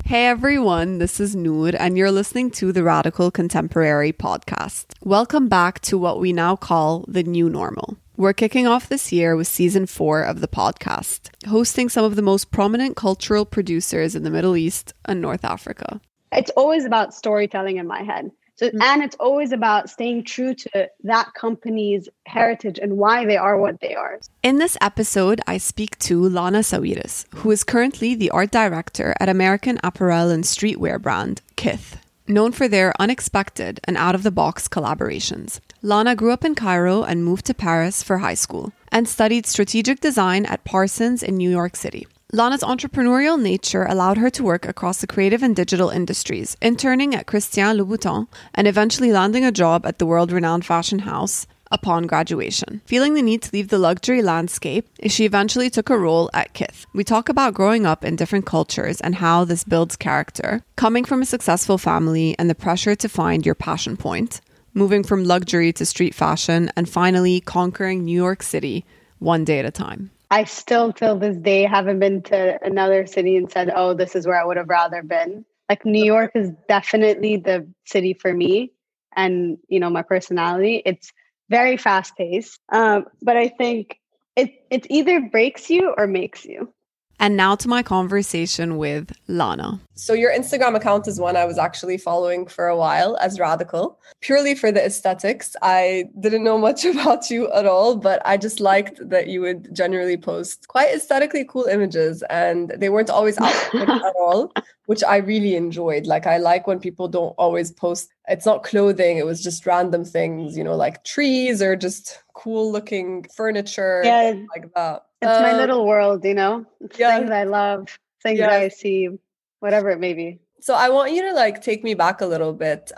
Hey everyone, this is Noor and you're listening to the Radical Contemporary podcast. Welcome back to what we now call the new normal. We're kicking off this year with season 4 of the podcast, hosting some of the most prominent cultural producers in the Middle East and North Africa. It's always about storytelling in my head. And it's always about staying true to that company's heritage and why they are what they are. In this episode, I speak to Lana Sawiris, who is currently the art director at American apparel and streetwear brand Kith, known for their unexpected and out-of-the-box collaborations. Lana grew up in Cairo and moved to Paris for high school and studied strategic design at Parsons in New York City. Lana's entrepreneurial nature allowed her to work across the creative and digital industries, interning at Christian Louboutin and eventually landing a job at the world-renowned fashion house upon graduation. Feeling the need to leave the luxury landscape, she eventually took a role at Kith. We talk about growing up in different cultures and how this builds character, coming from a successful family and the pressure to find your passion point, moving from luxury to street fashion, and finally conquering New York City one day at a time. I still, till this day, haven't been to another city and said, oh, this is where I would have rather been. Like New York is definitely the city for me and, you know, my personality. It's very fast paced. But I think it either breaks you or makes you. And now to my conversation with Lana. So your Instagram account is one I was actually following for a while as Radical, purely for the aesthetics. I didn't know much about you at all, but I just liked that you would generally post quite aesthetically cool images and they weren't always outfit at all, which I really enjoyed. Like I like when people don't always post, it's not clothing, it was just random things, you know, like trees or just cool looking furniture, like that. It's my little world, you know? It's things I love, things that I see, whatever it may be. So I want you to like take me back a little bit.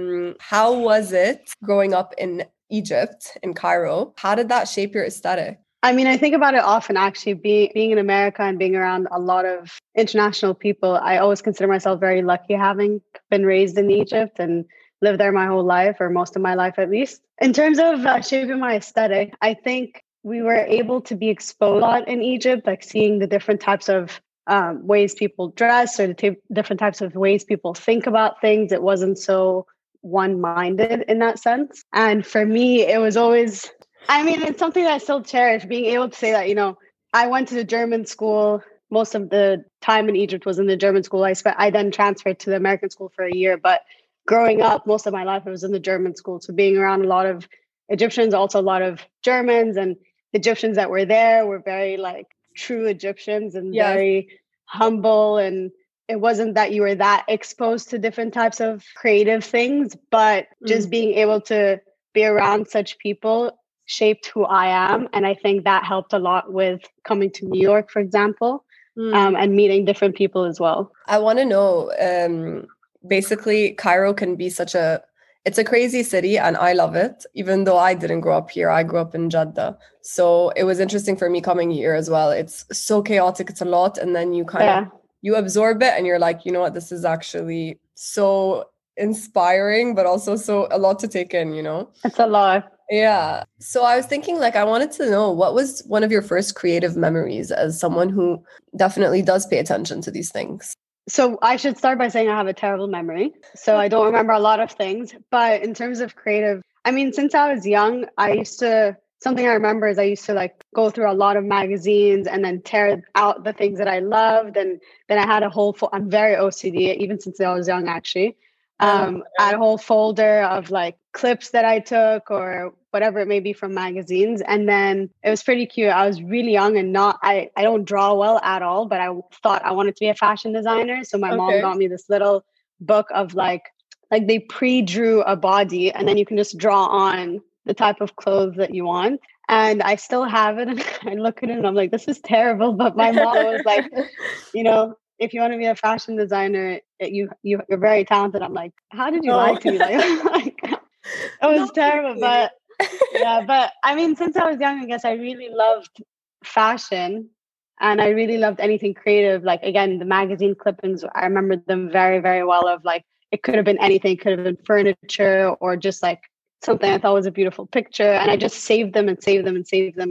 How was it growing up in Egypt, in Cairo? How did that shape your aesthetic? I mean, I think about it often, actually, being in America and being around a lot of international people. I always consider myself very lucky having been raised in Egypt and lived there my whole life, or most of my life at least. In terms of shaping my aesthetic, I think we were able to be exposed a lot in Egypt, like seeing the different types of ways people dress or the different types of ways people think about things. It wasn't so one-minded in that sense. And for me, it was always, I mean, it's something that I still cherish, being able to say that, you know, I went to the German school. Most of the time in Egypt was in the German school. I then transferred to the American school for a year, but growing up, most of my life, I was in the German school. So being around a lot of Egyptians, also a lot of Germans, and Egyptians that were there were very like true Egyptians and very humble. And it wasn't that you were that exposed to different types of creative things, but just being able to be around such people shaped who I am. And I think that helped a lot with coming to New York, for example, and meeting different people as well. I want to know, basically, Cairo can be it's a crazy city and I love it. Even though I didn't grow up here, I grew up in Jeddah. So it was interesting for me coming here as well. It's so chaotic. It's a lot. And then you you absorb it and you're like, you know what, this is actually so inspiring, but also so a lot to take in, you know? It's a lot. Yeah. So I was thinking, like, I wanted to know, what was one of your first creative memories as someone who definitely does pay attention to these things? So I should start by saying I have a terrible memory. So I don't remember a lot of things. But in terms of creative, I mean, since I was young, something I remember is I used to like go through a lot of magazines and then tear out the things that I loved. And then I had I'm very OCD, even since I was young, actually. I had a whole folder of like clips that I took or whatever it may be from magazines. And then it was pretty cute. I was really young and I don't draw well at all, but I thought I wanted to be a fashion designer. So my mom got me this little book of like they pre-drew a body and then you can just draw on the type of clothes that you want. And I still have it. And I look at it and I'm like, this is terrible. But my mom was like, you know, if you want to be a fashion designer, you're very talented. I'm like, how did you lie to me? Like it was terrible. But yeah, but I mean, since I was young, I guess I really loved fashion and I really loved anything creative. Like, again, the magazine clippings, I remember them very, very well of like, it could have been anything. It could have been furniture or just like something I thought was a beautiful picture. And I just saved them and saved them and saved them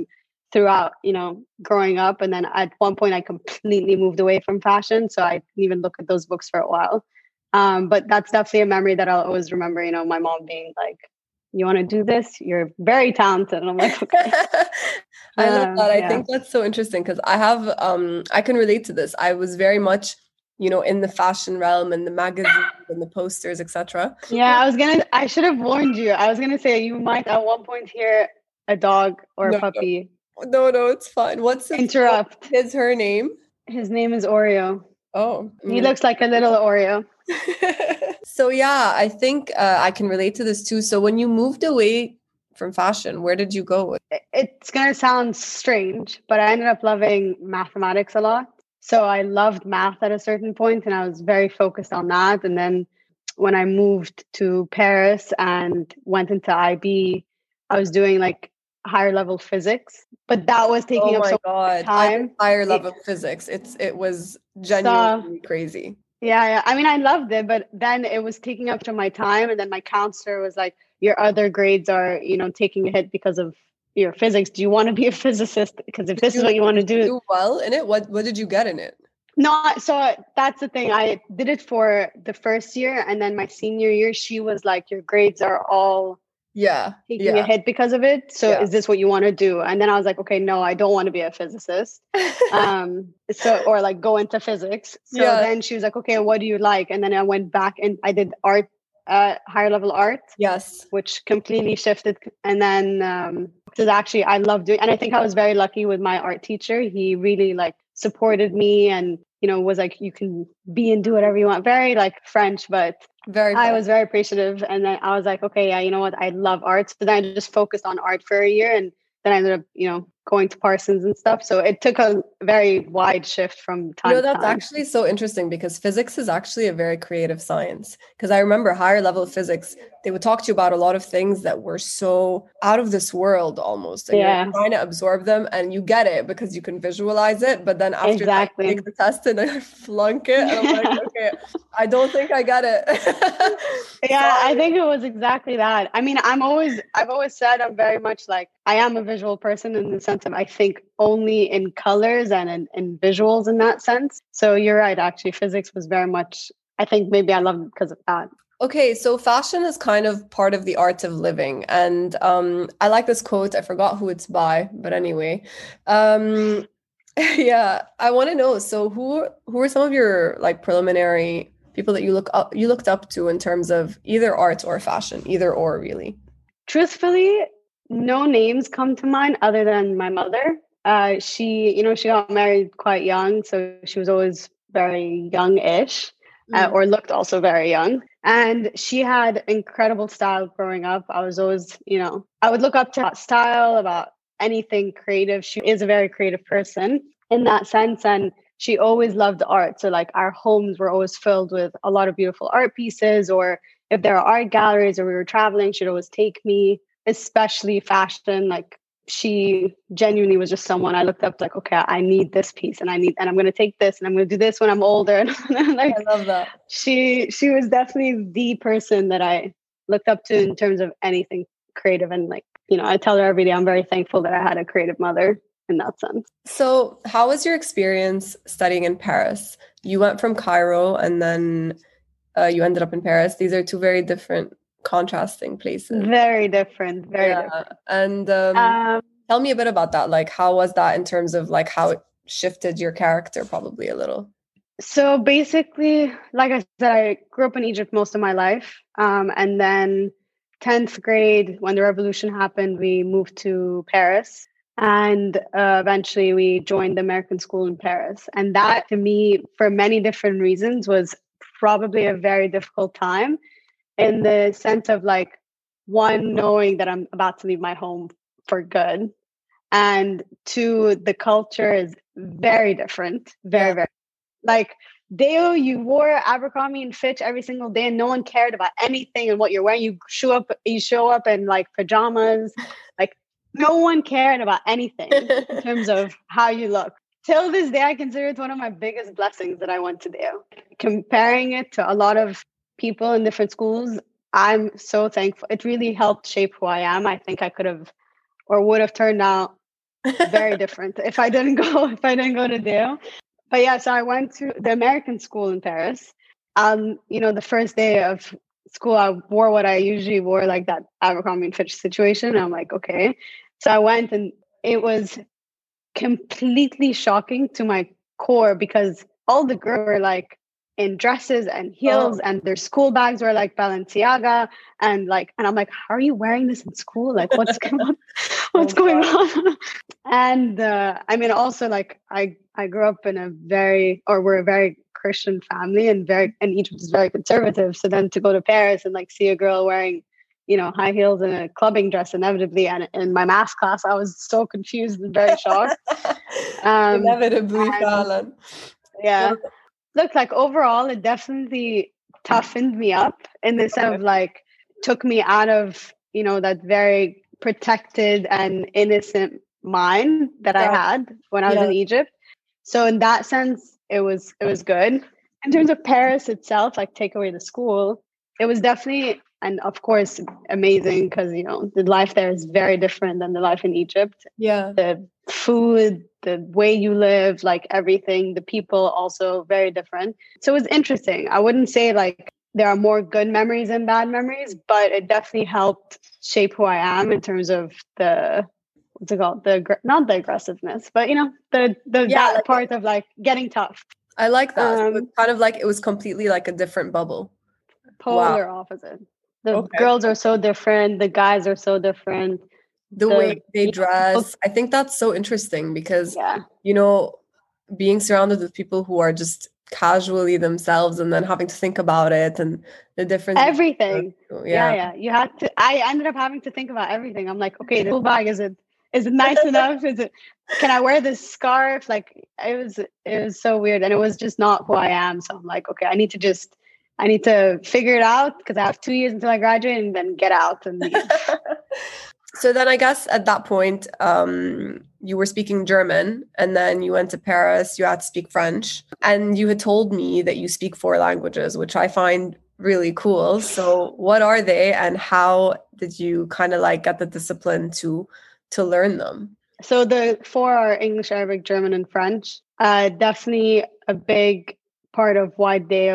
throughout, growing up. And then at one point I completely moved away from fashion. So I didn't even look at those books for a while. But that's definitely a memory that I'll always remember, my mom being like, you want to do this? You're very talented. And I'm like, okay. I love that. I Yeah. think that's so interesting because I can relate to this. I was very much, in the fashion realm and the magazines and the posters, etc. Yeah, I should have warned you. I was going to say you might at one point hear a dog or a puppy. No, it's fine. Interrupt. Her name? His name is Oreo. Oh. He looks like a little Oreo. So yeah, I think I can relate to this too. So when you moved away from fashion, where did you go? It's going to sound strange, but I ended up loving mathematics a lot. So I loved math at a certain point and I was very focused on that. And then when I moved to Paris and went into IB, I was doing like higher level physics, but that was taking up so much time. Higher level physics. It was genuinely crazy. Yeah. I mean, I loved it, but then it was taking up to my time. And then my counselor was like, your other grades are, taking a hit because of your physics. Do you want to be a physicist? Because if this is what you want to do well in it, what did you get in it? No, so that's the thing. I did it for the first year, and then my senior year, she was like, your grades are all taking a hit because of it. So is this what you want to do? And then I was like, okay, no, I don't want to be a physicist. Or like go into physics. So then she was like, okay, what do you like? And then I went back and I did art, higher level art. Yes. Which completely shifted. And then because actually I love doing, and I think I was very lucky with my art teacher. He really like supported me and, was like, you can be and do whatever you want. Very like French, but I was very appreciative. And then I was like, okay, yeah, you know what? I love art. So then I just focused on art for a year. And then I ended up, going to Parsons and stuff. So it took a very wide shift from time to time. That's actually so interesting because physics is actually a very creative science. Because I remember higher level physics, they would talk to you about a lot of things that were so out of this world almost. And you're trying to absorb them and you get it because you can visualize it. But then after you take the test and I flunk it, and I'm like, okay, I don't think I got it. I think it was exactly that. I mean, I've always said I'm very much like, I am a visual person in the sense of I think only in colors and in visuals in that sense. So you're right, actually, physics was very much, I think maybe I loved it because of that. Okay, so fashion is kind of part of the art of living. And I like this quote. I forgot who it's by, but anyway. I want to know, so who are some of your like preliminary people that you looked up to in terms of either art or fashion, either or really? Truthfully, no names come to mind other than my mother. She got married quite young, so she was always very young-ish, or looked also very young. And she had incredible style growing up. I was always, I would look up to that style about anything creative. She is a very creative person in that sense, and she always loved art. So like our homes were always filled with a lot of beautiful art pieces, or if there are art galleries or we were traveling, she'd always take me. Especially fashion, like she genuinely was just someone I looked up to, like, okay, I need this piece and I'm going to take this and I'm going to do this when I'm older. And like, I love that. She was definitely the person that I looked up to in terms of anything creative. And like, I tell her every day, I'm very thankful that I had a creative mother in that sense. So how was your experience studying in Paris? You went from Cairo and then you ended up in Paris. These are two very different contrasting places. Very different. Different. And tell me a bit about that. Like, how was that in terms of like how it shifted your character probably a little? So basically, like I said, I grew up in Egypt most of my life. And then 10th grade, when the revolution happened, we moved to Paris. And eventually we joined the American school in Paris. And that, to me, for many different reasons, was probably a very difficult time. In the sense of like, one, knowing that I'm about to leave my home for good. And two, the culture is very different. Very. Like, you wore Abercrombie and Fitch every single day and no one cared about anything and what you're wearing. You show up in like pajamas. Like, no one cared about anything in terms of how you look. Till this day, I consider it one of my biggest blessings that I went to do. Comparing it to a lot of people in different schools, I'm so thankful. It really helped shape who I am. I think I could have or would have turned out very different if I didn't go to Deo. But yeah, so I went to the American school in Paris. The first day of school, I wore what I usually wore, like that Abercrombie and Fitch situation. And I'm like, okay. So I went, and it was completely shocking to my core because all the girls were like in dresses and heels, and their school bags were like Balenciaga, and I'm like, how are you wearing this in school? Like, what's going on? What's going on? And I mean, also, like, I grew up in we're a very Christian family, and Egypt is very conservative. So then to go to Paris and like see a girl wearing, high heels and a clubbing dress inevitably, and in my math class, I was so confused and very shocked. Inevitably, Fallon. Yeah. Look, like overall, it definitely toughened me up in the sense of like took me out of, that very protected and innocent mind that I had when I was in Egypt. So in that sense, it was good. In terms of Paris itself, like take away the school, it was definitely, and of course, amazing because, the life there is very different than the life in Egypt. Yeah. The food, the way you live, like everything, the people also very different. So it was interesting. I wouldn't say like there are more good memories and bad memories, but it definitely helped shape who I am in terms of what's it called? Not the aggressiveness, but that part of like getting tough. I like that. So it's kind of like it was completely like a different bubble. Polar opposite. The girls are so different. The guys are so different. The way they dress. I think that's so interesting because, being surrounded with people who are just casually themselves and then having to think about it and the different everything. Yeah. You had to. I ended up having to think about everything. I'm like, okay, the school bag, is it nice enough? Can I wear this scarf? Like it was so weird, and it was just not who I am. So I'm like, okay, I need to figure it out because I have 2 years until I graduate and then get out and leave. So then I guess at that point, you were speaking German and then you went to Paris, you had to speak French, and you had told me that you speak 4 languages, which I find really cool. So what are they and how did you kind of like get the discipline to learn them? So the 4 are English, Arabic, German, and French. Definitely a big part of why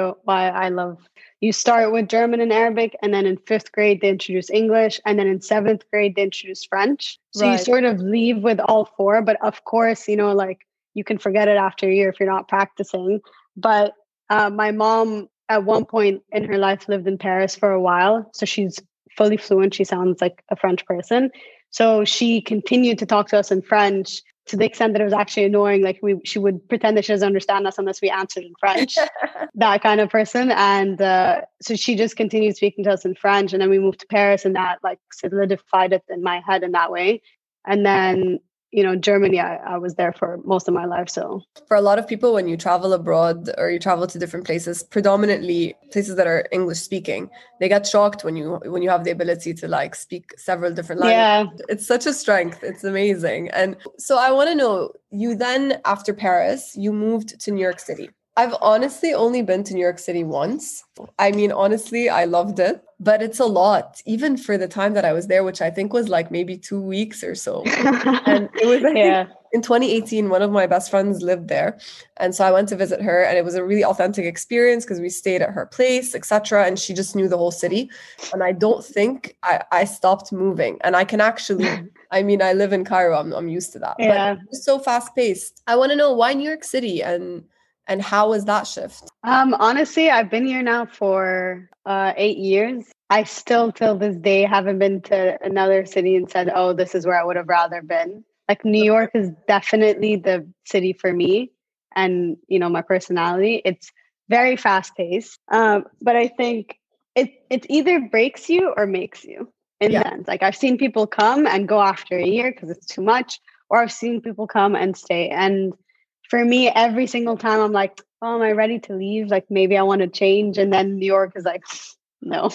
I love. You start with German and Arabic, and then in 5th grade they introduce English, and then in 7th grade they introduce French. So you sort of leave with all 4, but of course, like you can forget it after a year if you're not practicing. But my mom at one point in her life lived in Paris for a while, so she's fully fluent. She sounds like a French person. So she continued to talk to us in French to the extent that it was actually annoying. Like she would pretend that she doesn't understand us unless we answered in French, that kind of person. And so she just continued speaking to us in French. And then we moved to Paris, and that like solidified it in my head in that way. And then, Germany, I was there for most of my life. So for a lot of people, when you travel abroad or you travel to different places, predominantly places that are English speaking, they get shocked when you have the ability to like speak several different languages. Yeah. It's such a strength. It's amazing. And so I want to know, you then after Paris, you moved to New York City. I've honestly only been to New York City once. I mean, honestly, I loved it, but it's a lot, even for the time that I was there, which I think was like maybe 2 weeks or so. And it was, I think, in 2018, one of my best friends lived there. And so I went to visit her, and it was a really authentic experience because we stayed at her place, etc. And she just knew the whole city. And I don't think I stopped moving. And I can actually, I mean, I live in Cairo. I'm used to that. Yeah. But it's so fast paced. I want to know, why New York City and how was that shift? Honestly, I've been here now for 8 years. I still, till this day, haven't been to another city and said, oh, this is where I would have rather been. Like New York is definitely the city for me and, my personality. It's very fast paced. But I think it either breaks you or makes you in the sense. Like I've seen people come and go after a year because it's too much, or I've seen people come and stay. And for me, every single time I'm like, oh, am I ready to leave? Like maybe I want to change. And then New York is like, no.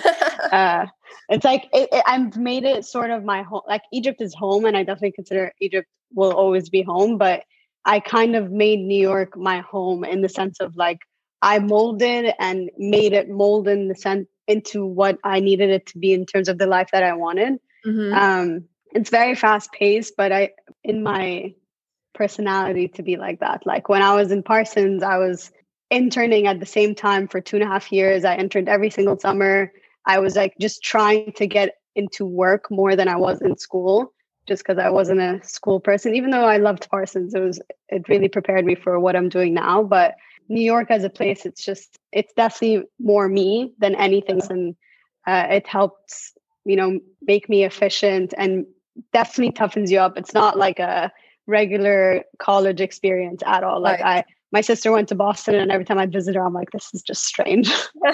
It's like I've made it sort of my home. Like Egypt is home, and I definitely consider Egypt will always be home. But I kind of made New York my home in the sense of like I molded and made it mold in the sense into what I needed it to be in terms of the life that I wanted. it's very fast paced, but I in my personality to be like that. Like when I was in Parsons, I was interning at the same time for 2.5 years. I interned every single summer. I was like just trying to get into work more than I was in school, just because I wasn't a school person. Even though I loved Parsons, it really prepared me for what I'm doing now. But New York as a place, it's definitely more me than anything, and it helps, make me efficient and definitely toughens you up. It's not like a regular college experience at all. Like Right. my sister went to Boston, and every time I visit her, I'm like, this is just strange.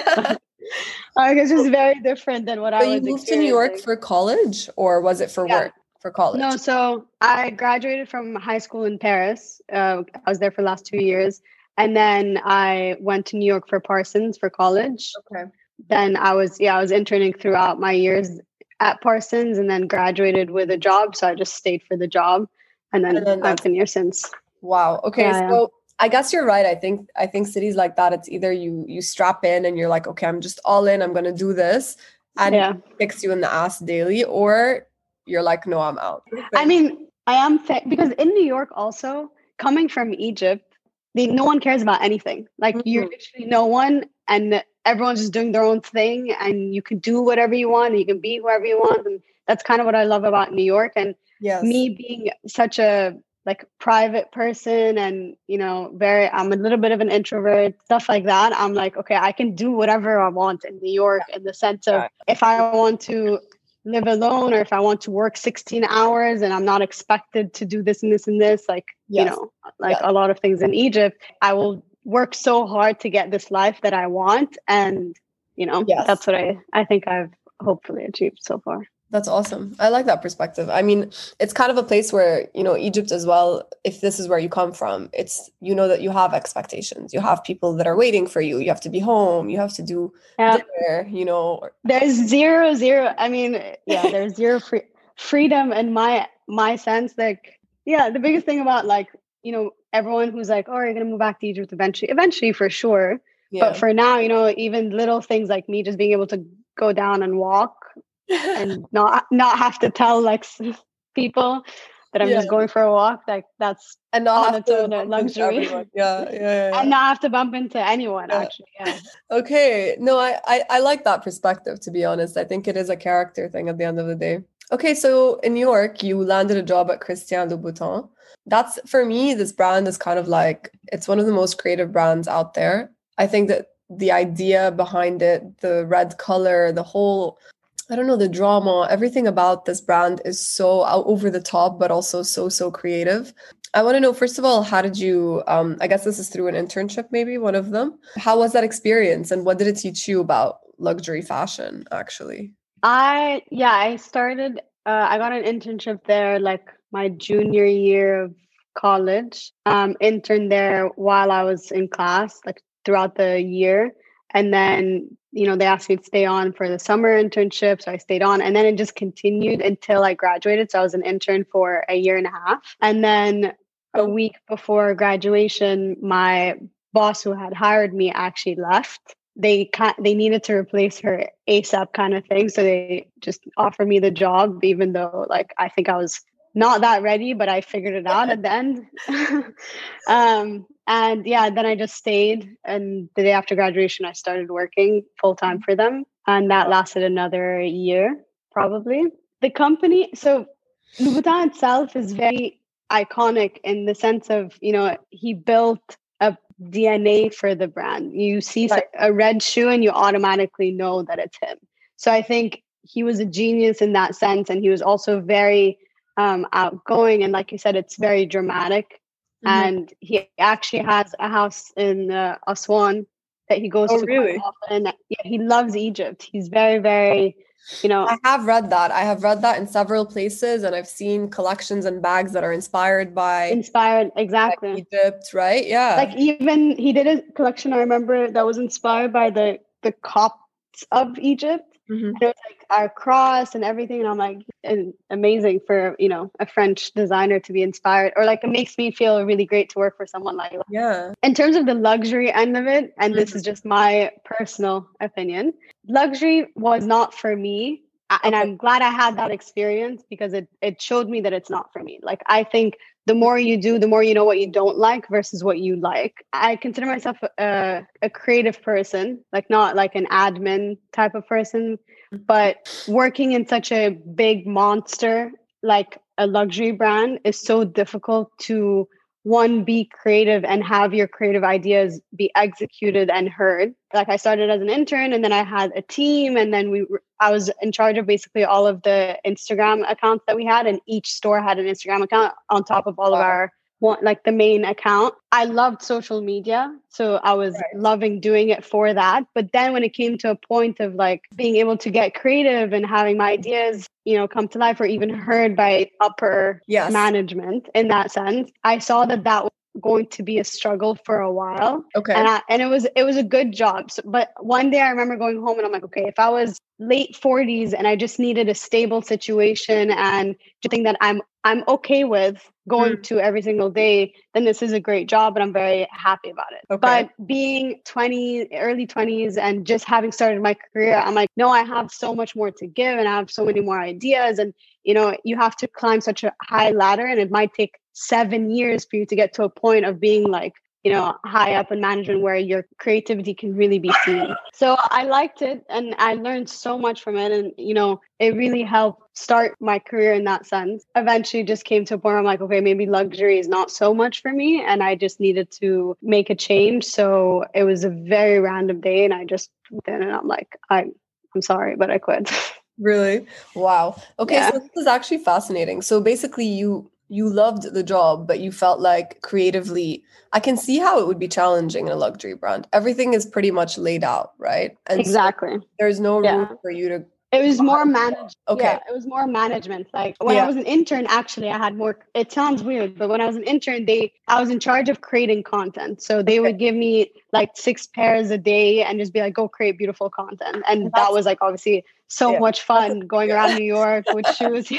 Like it's just very different than what I So was you moved to New York experiencing. for college, or was it for Yeah. work? For college. No, so I graduated from high school in Paris. I was there for the last 2 years. And then I went to New York for Parsons for college. Okay. Then I was interning throughout my years at Parsons, and then graduated with a job. So I just stayed for the job. And then I've that's been here since. wow. Okay. Yeah, So I guess you're right. I think cities like that, it's either you strap in and you're like, okay, I'm just all in, I'm gonna do this, and yeah. it kicks you in the ass daily, or you're like, no, I'm out. I mean, I am because in New York also, coming from Egypt, no one cares about anything. Like you're literally no one, and everyone's just doing their own thing, and you can do whatever you want, and you can be whoever you want, and that's kind of what I love about New York. And Yes. me being such a like private person, and I'm a little bit of an introvert, stuff like that. I'm like, okay, I can do whatever I want in New York, in the sense of if I want to live alone, or if I want to work 16 hours and I'm not expected to do this and this and this, like, a lot of things in Egypt, I will work so hard to get this life that I want. And, that's what I think I've hopefully achieved so far. That's awesome. I like that perspective. I mean, it's kind of a place where, Egypt as well, if this is where you come from, it's, that you have expectations. You have people that are waiting for you. You have to be home. You have to do dinner, There's zero. I mean, there's zero freedom in my sense. Like, the biggest thing about everyone who's like, oh, you're going to move back to Egypt eventually for sure. Yeah. But for now, even little things like me just being able to go down and walk and not have to tell people that I'm just going for a walk, that's and not have to luxury. Yeah. And not have to bump into anyone actually. Yeah. Okay. No, I like that perspective, to be honest. I think it is a character thing at the end of the day. Okay, so in New York, you landed a job at Christian Louboutin. That's, for me, this brand is kind of like, it's one of the most creative brands out there. I think that the idea behind it, the red color, the whole, I don't know, the drama, everything about this brand is so over the top, but also so creative. I want to know, first of all, how did you, I guess this is through an internship, maybe one of them. How was that experience, and what did it teach you about luxury fashion, actually? I started, I got an internship there my junior year of college. Interned there while I was in class, throughout the year. And then, they asked me to stay on for the summer internship. So I stayed on, and then it just continued until I graduated. So I was an intern for 1.5 years. And then a week before graduation, my boss who had hired me actually left. They needed to replace her ASAP kind of thing. So they just offered me the job, even though I think I was not that ready, but I figured it out at the end. And then I just stayed. And the day after graduation, I started working full time for them. And that lasted another year, probably. The company, so Louboutin itself is very iconic in the sense of, he built a DNA for the brand. You see a red shoe and you automatically know that it's him. So I think he was a genius in that sense. And he was also very outgoing. And like you said, it's very dramatic. Mm-hmm. And he actually has a house in Aswan that he goes to really? quite often. Yeah, he loves Egypt. He's very, very, I have read that. I have read that in several places, and I've seen collections and bags that are inspired exactly Egypt, right? Yeah. Even he did a collection, I remember, that was inspired by the Copts of Egypt. Mm-hmm. And it was our cross and everything. And I'm like, amazing for, a French designer to be inspired, or it makes me feel really great to work for someone like that. Yeah. In terms of the luxury end of it, and this is just my personal opinion, luxury was not for me And I'm glad I had that experience because it showed me that it's not for me. Like, I think the more you do, the more you know what you don't like versus what you like. I consider myself a creative person, like not like an admin type of person, but working in such a big monster like a luxury brand is so difficult to one, be creative and have your creative ideas be executed and heard. Like, I started as an intern, and then I had a team, and then I was in charge of basically all of the Instagram accounts that we had, and each store had an Instagram account on top of all of our like the main account. I loved social media, so I was loving doing it for that. But then when it came to a point of like being able to get creative and having my ideas, come to life or even heard by upper management in that sense, I saw that was going to be a struggle for a while. Okay. And it was a good job. But one day I remember going home and I'm like, okay, if I was late 40s and I just needed a stable situation and something that I'm okay with going to every single day, then this is a great job and I'm very happy about it. Okay. But being early 20s and just having started my career, I'm like, no, I have so much more to give and I have so many more ideas. And, you have to climb such a high ladder and it might take 7 years for you to get to a point of being like, high up in management where your creativity can really be seen. So I liked it and I learned so much from it. And, it really helped start my career in that sense. Eventually just came to a point where I'm like, okay, maybe luxury is not so much for me. And I just needed to make a change. So it was a very random day and I just went in and I'm like, I'm sorry, but I quit. Really? Wow. Okay. So this is actually fascinating. So basically you loved the job, but you felt like creatively, I can see how it would be challenging in a luxury brand. Everything is pretty much laid out, right? And exactly. So there's no room for you to. It was more managed. Okay. Yeah, it was more management. Like when I was an intern, actually, I had more. It sounds weird, but when I was an intern, I was in charge of creating content. So they would give me like 6 pairs a day and just be like, go create beautiful content. And that was like obviously so much fun going around New York with shoes.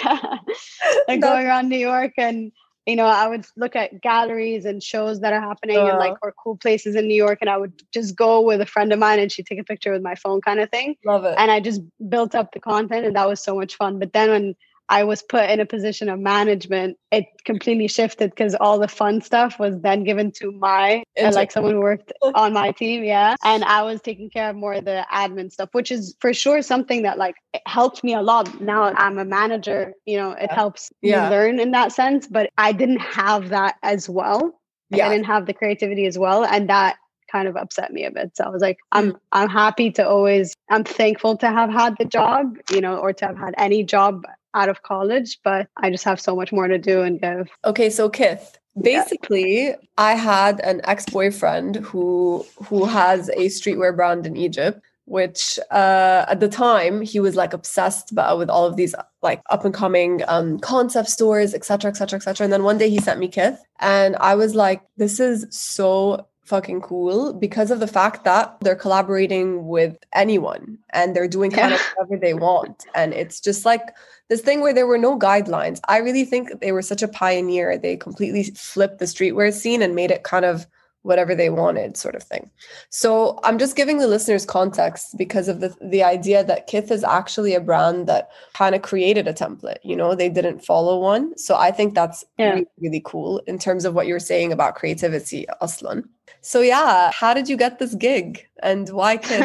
Like going around New York and I would look at galleries and shows that are happening and or cool places in New York. And I would just go with a friend of mine and she'd take a picture with my phone kind of thing. Love it. And I just built up the content and that was so much fun. But then when I was put in a position of management, it completely shifted because all the fun stuff was then given to like someone who worked on my team. Yeah. And I was taking care of more of the admin stuff, which is for sure something that like it helped me a lot. Now I'm a manager, it helps me learn in that sense, but I didn't have that as well. Like, I didn't have the creativity as well. And that kind of upset me a bit. So I was like, I'm happy to I'm thankful to have had the job, or to have had any job out of college, but I just have so much more to do and give. Okay, so Kith, basically, I had an ex-boyfriend who has a streetwear brand in Egypt, which at the time he was like obsessed with all of these like up and coming concept stores, etc., etc., etc. And then one day he sent me Kith, and I was like, this is so fucking cool because of the fact that they're collaborating with anyone and they're doing kind of whatever they want. And it's just like this thing where there were no guidelines. I really think they were such a pioneer. They completely flipped the streetwear scene and made it kind of whatever they wanted sort of thing. So I'm just giving the listeners context because of the idea that Kith is actually a brand that kind of created a template, they didn't follow one. So I think that's really, really cool in terms of what you're saying about creativity, Aslan. So how did you get this gig and why Kith?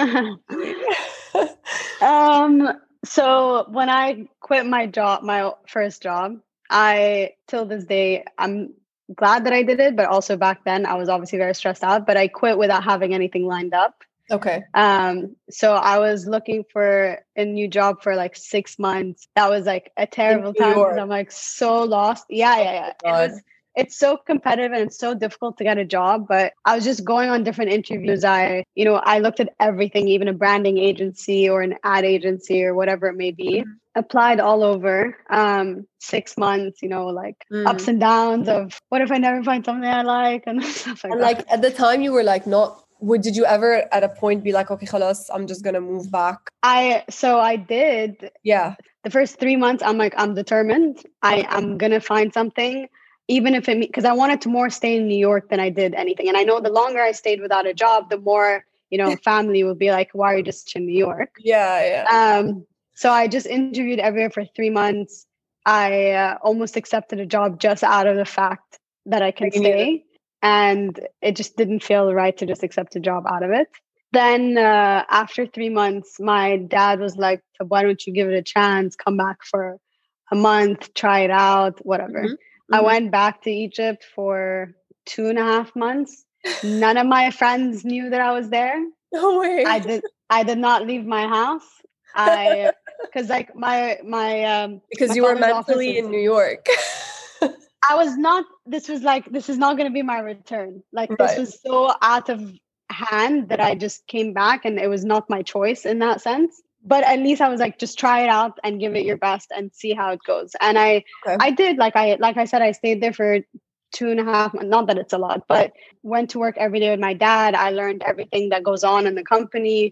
So when I quit my first job, till this day, I'm glad that I did it, but also back then I was obviously very stressed out, but I quit without having anything lined up. Okay. So I was looking for a new job for like 6 months. That was like a terrible time because I'm like so lost. Yeah. It's so competitive and it's so difficult to get a job, but I was just going on different interviews. I looked at everything, even a branding agency or an ad agency or whatever it may be. Applied all over 6 months, ups and downs of what if I never find something I like and stuff like that. Like at the time you were like did you ever at a point be like, okay, khalas, I'm just gonna move back? So I did. Yeah. The first 3 months I'm like, I'm determined. I'm gonna find something. Even if because I wanted to more stay in New York than I did anything. And I know the longer I stayed without a job, the more, family would be like, why are you just in New York? Yeah. So I just interviewed everywhere for 3 months. I almost accepted a job just out of the fact that I can stay. And it just didn't feel right to just accept a job out of it. Then after 3 months, my dad was like, why don't you give it a chance? Come back for a month, try it out, whatever. I went back to Egypt for 2.5 months. None of my friends knew that I was there. No way. I did not leave my house. Because like my because my you were father's mentally in New York. I was not. This is not going to be my return. Like this was so out of hand that I just came back, and it was not my choice in that sense. But at least I was like, just try it out and give it your best and see how it goes. And I did. Like I said, I stayed there for 2.5 months. Not that it's a lot, but went to work every day with my dad. I learned everything that goes on in the company.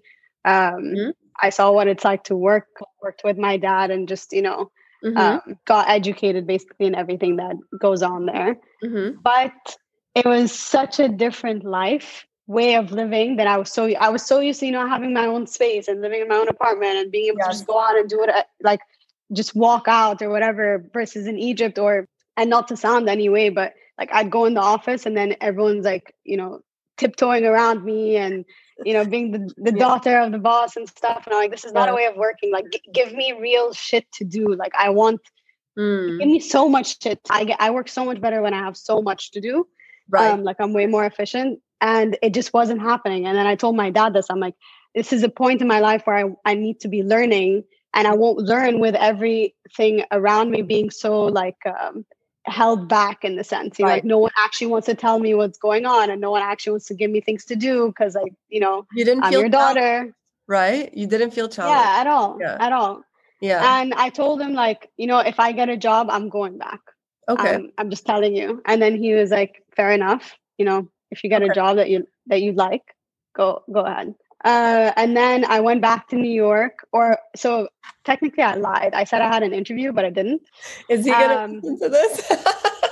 I saw what it's like to worked with my dad, and just got educated basically in everything that goes on there. But it was such a different way of living that I was so used to having my own space and living in my own apartment and being able to just go out and do it, like just walk out or whatever, versus in Egypt, and not to sound anyway, but like I'd go in the office and then everyone's like tiptoeing around me and being the daughter of the boss and stuff, and I'm like, this is not a way of working. Like give me real shit to do. Like I want give me so much shit. I work so much better when I have so much to do. Like I'm way more efficient, and it just wasn't happening. And then I told my dad this. I'm like, this is a point in my life where I need to be learning, and I won't learn with everything around me being so like held back, in the sense like no one actually wants to tell me what's going on, and no one actually wants to give me things to do because like you didn't I'm feel your daughter, right? You didn't feel challenged. At all. And I told him like, if I get a job, I'm going back. Okay. I'm just telling you. And then he was like, fair enough. If you get a job that you like, go ahead. And then I went back to New York, so technically I lied. I said I had an interview, but I didn't. Is he going to listen to this?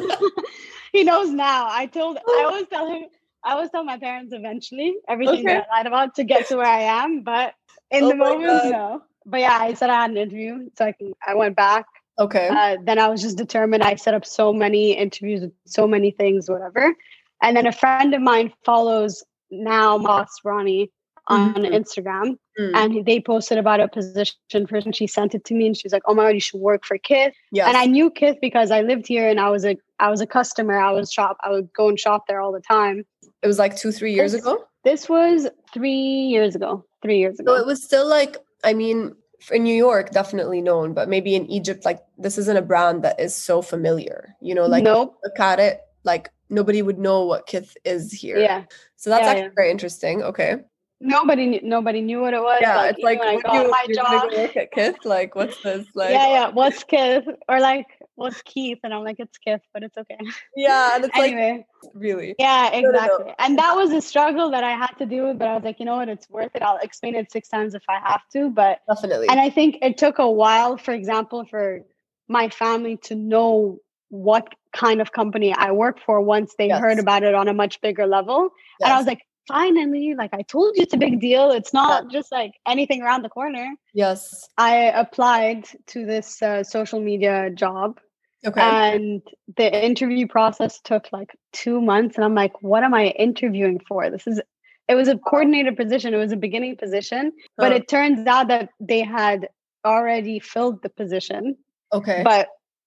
He knows now. I always tell him, I always tell my parents eventually everything that I lied about to get to where I am. But in the moment, no. But yeah, I said I had an interview. So I went back. Okay. Then I was just determined. I set up so many interviews with so many things, whatever. And then a friend of mine follows now Moss Ronnie on Instagram, and they posted about a position for, and she sent it to me, and she's like, oh my God, you should work for Kith. Yes. And I knew Kith because I lived here and I was a customer. I would go and shop there all the time. It was like 2-3 years ago? This was 3 years ago. 3 years ago. So it was still like, I mean, in New York, definitely known, but maybe in Egypt, like this isn't a brand that is so familiar, like nope. Look at it, like nobody would know what Kith is here. Yeah. So that's actually very interesting. Okay. Nobody knew what it was. Yeah, it's like when I got my job. Go work at Kith, like what's this? Like what's Kith? Or like what's Keith? And I'm like, it's Kith, but it's okay. Yeah, and it's anyway, like really. Yeah, exactly. No. And that was a struggle that I had to deal with, but I was like, you know what, it's worth it. I'll explain it 6 times if I have to. But definitely. And I think it took a while, for example, for my family to know what kind of company I work for once they heard about it on a much bigger level. Yes. And I was like, finally, like I told you, it's a big deal. It's not just like anything around the corner. Yes. I applied to this social media job. Okay. And the interview process took like 2 months. And I'm like, what am I interviewing for? It was a coordinator position. It was a beginning position. But it turns out that they had already filled the position. Okay. But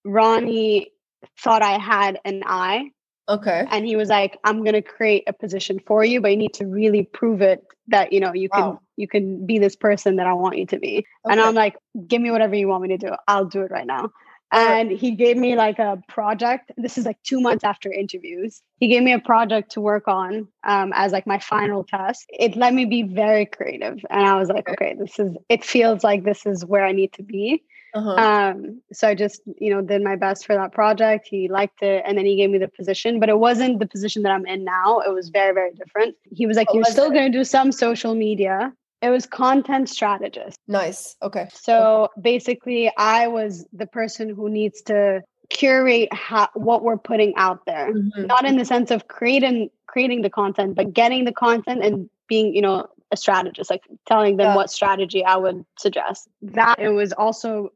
Ronnie thought I had an eye. Okay. And he was like, I'm going to create a position for you, but you need to really prove it that, you can be this person that I want you to be. Okay. And I'm like, give me whatever you want me to do. I'll do it right now. And he gave me like a project. This is like 2 months after interviews. He gave me a project to work on as like my final test. It let me be very creative. And I was like, okay, it feels like this is where I need to be. So I just, did my best for that project. He liked it. And then he gave me the position, but it wasn't the position that I'm in now. It was very, very different. He was like, you're still going to do some social media. It was content strategist. Nice. Okay. So basically I was the person who needs to curate what we're putting out there, not in the sense of creating the content, but getting the content and being, a a strategist, like telling them what strategy I would suggest. That it was also,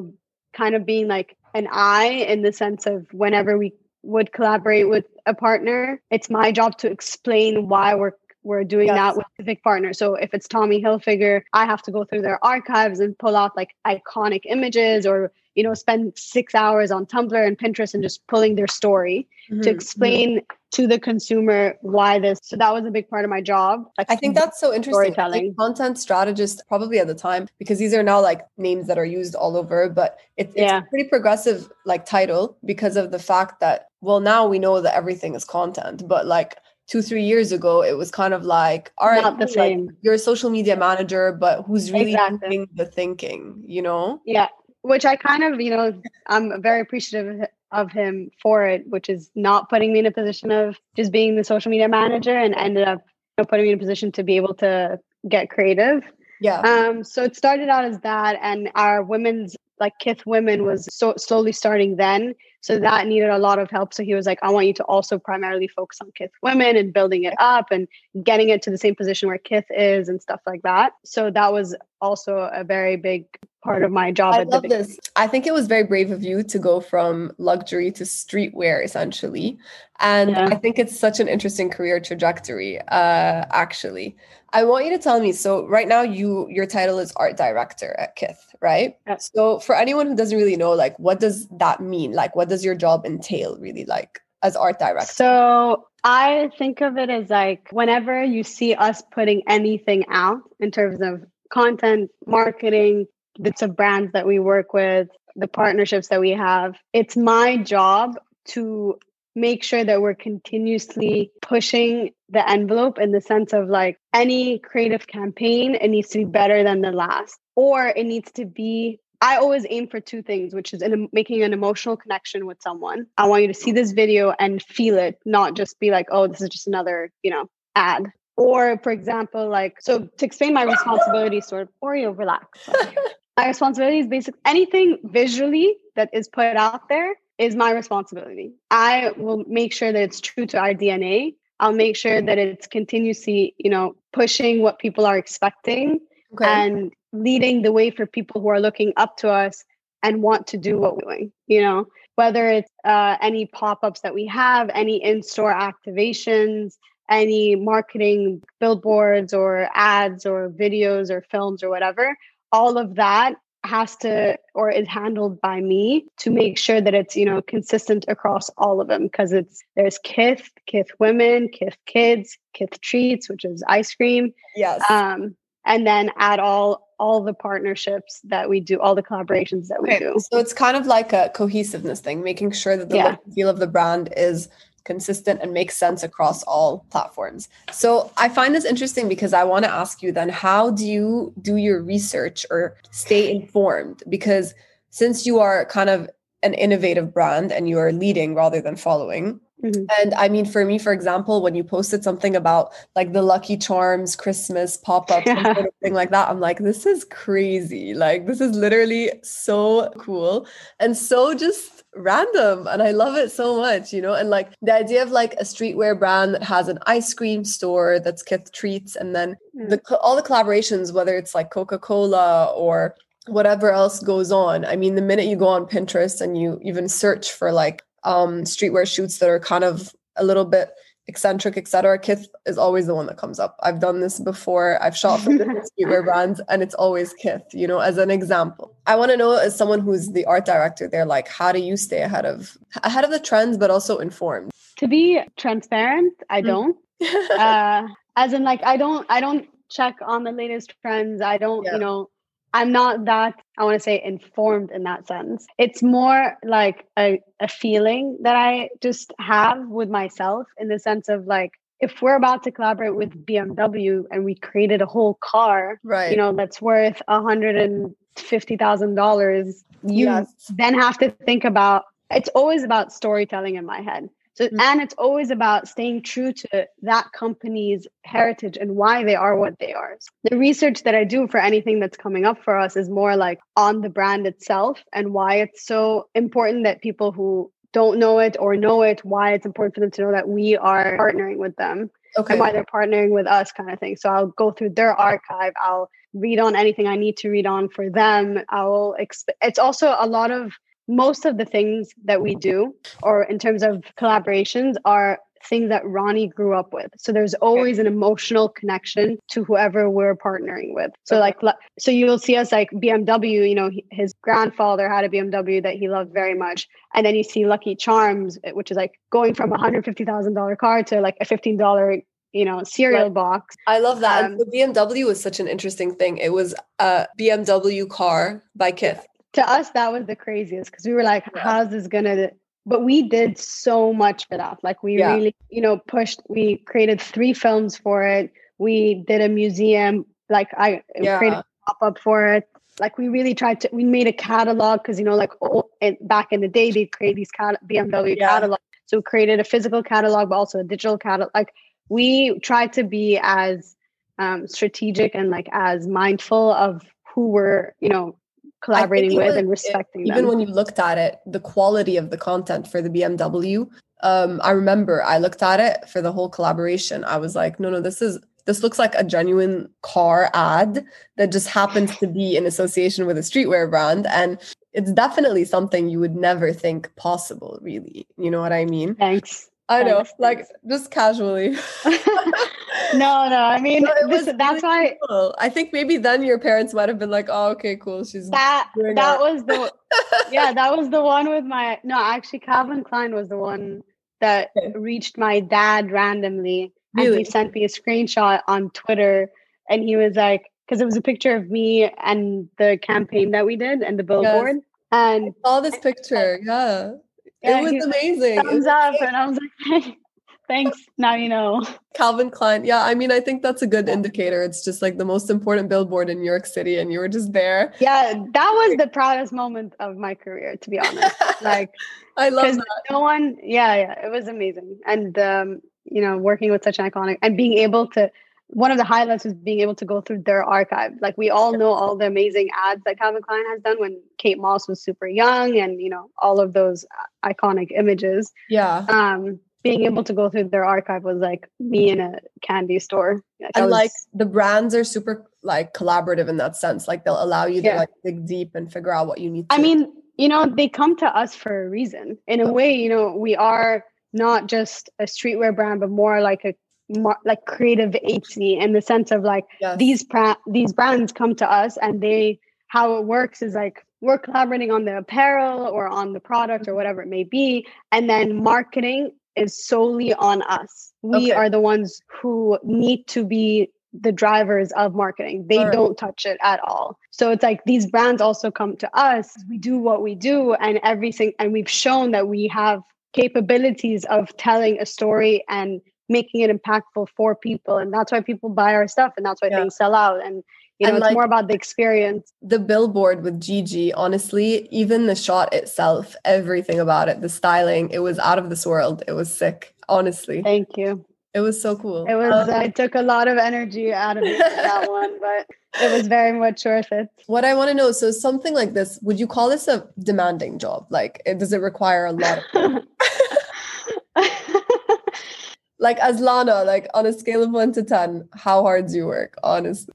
kind of being like an eye in the sense of whenever we would collaborate with a partner, it's my job to explain why we're doing that with a big partner. So if it's Tommy Hilfiger, I have to go through their archives and pull out like iconic images, or spend 6 hours on Tumblr and Pinterest and just pulling their story to explain to the consumer why this. So that was a big part of my job. I think that's so interesting. Storytelling. Content strategist, probably at the time, because these are now like names that are used all over, but it's a pretty progressive like title because of the fact that, well, now we know that everything is content, but like 2-3 years ago, it was kind of like, all right, not the same. Like, you're a social media manager, but who's really doing the thinking, Yeah. Which I kind of, I'm very appreciative of him for it, which is not putting me in a position of just being the social media manager, and ended up putting me in a position to be able to get creative. Yeah. So it started out as that, and our women's like Kith Women was so slowly starting then. So that needed a lot of help. So he was like, I want you to also primarily focus on Kith Women and building it up and getting it to the same position where Kith is and stuff like that. So that was also a very big part of my job. I love this. I think it was very brave of you to go from luxury to streetwear, essentially. And I think it's such an interesting career trajectory, actually. I want you to tell me, so right now your title is art director at Kith, right? Yes. So for anyone who doesn't really know, like, what does that mean? Like, what does your job entail really, like, as art director? So I think of it as like, whenever you see us putting anything out in terms of content, marketing, bits of brands that we work with, the partnerships that we have, it's my job to make sure that we're continuously pushing the envelope in the sense of like any creative campaign, it needs to be better than the last, or it needs to be, I always aim for two things, which is making an emotional connection with someone. I want you to see this video and feel it, not just be like, oh, this is just another, ad. Or for example, like, so to explain my responsibility, sort of, Oreo, relax. My responsibility is basically anything visually that is put out there is my responsibility. I will make sure that it's true to our DNA. I'll make sure that it's continuously, pushing what people are expecting and leading the way for people who are looking up to us and want to do what we're doing, whether it's any pop-ups that we have, any in-store activations, any marketing billboards or ads or videos or films or whatever. All of that has to, or is handled by me to make sure that it's, consistent across all of them. Because there's Kith Women, Kith Kids, Kith Treats, which is ice cream. Yes. And then add all the partnerships that we do, all the collaborations that we do. So it's kind of like a cohesiveness thing, making sure that the look and feel of the brand is consistent and makes sense across all platforms. So I find this interesting because I want to ask you then, how do you do your research or stay informed? Because since you are kind of an innovative brand and you are leading rather than following. Mm-hmm. And I mean, for me, for example, when you posted something about like the Lucky Charms Christmas pop-up, sort of thing like that, I'm like, this is crazy. Like, this is literally so cool and so just random. And I love it so much, and like the idea of like a streetwear brand that has an ice cream store that's Kith Treats. And then all the collaborations, whether it's like Coca-Cola or whatever else goes on. I mean, the minute you go on Pinterest and you even search for like streetwear shoots that are kind of a little bit eccentric, etc., Kith is always the one that comes up. I've done this before. I've shot for different streetwear brands and it's always Kith, as an example. I want to know, as someone who's the art director there, like, how do you stay ahead of the trends, but also informed? To be transparent, I don't. As in, like, I don't check on the latest trends. I don't, I'm not that, I want to say, informed in that sense. It's more like a feeling that I just have with myself, in the sense of like, if we're about to collaborate with BMW and we created a whole car, that's worth $150,000, you then have to think about, it's always about storytelling in my head. So, and it's always about staying true to that company's heritage and why they are what they are. The research that I do for anything that's coming up for us is more like on the brand itself and why it's so important that people who don't know it or know it, why it's important for them to know that we are partnering with them. and why they're partnering with us kind of thing. So I'll go through their archive. I'll read on anything I need to read on for them. It's also a lot of, most of the things that we do, or in terms of collaborations, are things that Ronnie grew up with. So there's always an emotional connection to whoever we're partnering with. So so you'll see us like BMW, you know, his grandfather had a BMW that he loved very much. And then you see Lucky Charms, which is like going from $150,000 car to like a $15, you know, cereal box. I love that. And so BMW was such an interesting thing. It was a BMW car by Kith. To us, that was the craziest, because we were like, how's this gonna... But we did so much for that. Like we really, you know, we created 3 films for it. We did a museum, like I created a pop-up for it. Like we really we made a catalog, because, you know, like back in the day, they'd create these BMW catalogs. So we created a physical catalog, but also a digital catalog. Like we tried to be as strategic and like as mindful of who we're, you know, collaborating with and respecting them. Even when you looked at it, the quality of the content for the BMW, I remember I looked at it for the whole collaboration. I was like, no, this looks like a genuine car ad that just happens to be in association with a streetwear brand. And it's definitely something you would never think possible, really. You know what I mean? Thanks. I know, like just casually. No, I mean, that's why. Cool. I think maybe then your parents might have been like, "Oh, okay, cool." She's that was the one with my. No, actually, Calvin Klein was the one that reached my dad randomly, and he sent me a screenshot on Twitter, and he was like, because it was a picture of me and the campaign that we did and the billboard, and I saw this picture. It was amazing. Thumbs up, and I was like, hey, thanks. Now you know. Calvin Klein. Yeah, I mean, I think that's a good indicator. It's just like the most important billboard in New York City, and you were just there. Yeah, that was the proudest moment of my career, to be honest. Like, I love that. No one. Yeah, it was amazing, and you know, working with such an iconic and being able to. One of the highlights was being able to go through their archive. Like we all know all the amazing ads that Calvin Klein has done when Kate Moss was super young, and you know all of those iconic images. Yeah. Being able to go through their archive was like me in a candy store. Like the brands are super like collaborative in that sense. Like they'll allow you to like dig deep and figure out what you need to. I mean, you know, they come to us for a reason. In a way, you know, we are not just a streetwear brand, but more like a creative agency, in the sense of like these brands come to us, and how it works is like we're collaborating on the apparel or on the product or whatever it may be, and then marketing is solely on us. We are the ones who need to be the drivers of marketing. They don't touch it at all. So it's like these brands also come to us. We do what we do, and everything, and we've shown that we have capabilities of telling a story and making it impactful for people, and that's why people buy our stuff, and that's why things sell out. And you know, it's like, more about the experience. The billboard with Gigi, honestly, even the shot itself, everything about it, the styling, it was out of this world. It was sick, honestly. Thank you. It was so cool. It was. I took a lot of energy out of it, that one, but it was very much worth it. What I want to know, so something like this, would you call this a demanding job? Like, does it require a lot of like as Lana, like on a scale of 1 to 10, how hard do you work, honestly?